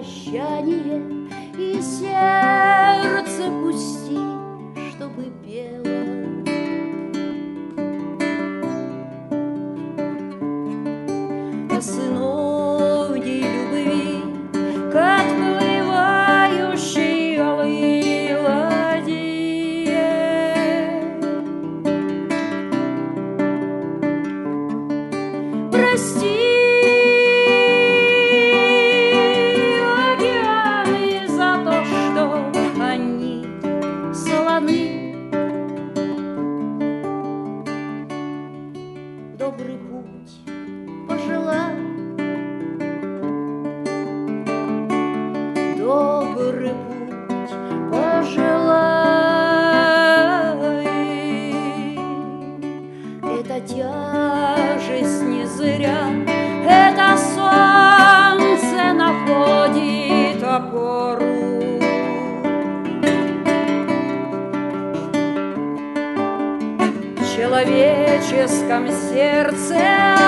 прощание, и сердце пусти, чтобы пело. О сыновней любви, к отплывающей алой ладье. Прости, океаны, за то, что они солоны. Добрый путь пожелай, добрый путь пожелай. Эта тяжесть не зря, это солнце находит опору. В человеческом сердце